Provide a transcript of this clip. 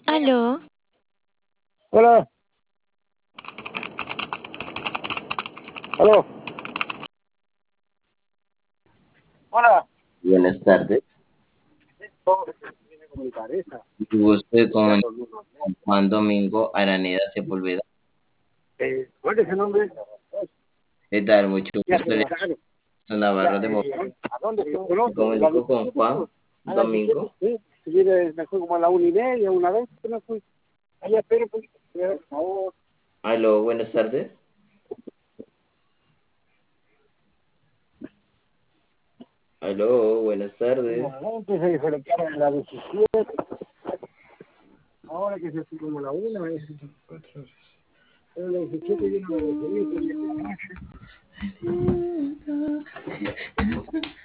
Aló, Hola, aló, hola. Buenas tardes. ¿Cómo se tiene que comunicar esa? Gusto Ya con todo el mundo. Juan Domingo Araneda Sepúlveda. ¿Cuál es el nombre? ¿Qué tal? Mucho Ya gusto. se Le sacaron. Navarro Ya, de Bogotá. ¿a dónde se Me conoce? ¿La comunico con 17? Juan A las 17, Domingo. sí. Si quiere, me fui como a la 1:30, una vez que me fui. Allá espero un poquito. Por favor. Aló, buenas tardes. Aló, buenas tardes. No, antes se diferenciaron a la 17. Ahora que se fue como la 1, es 4. Pero la 17 yo no me recibí, porque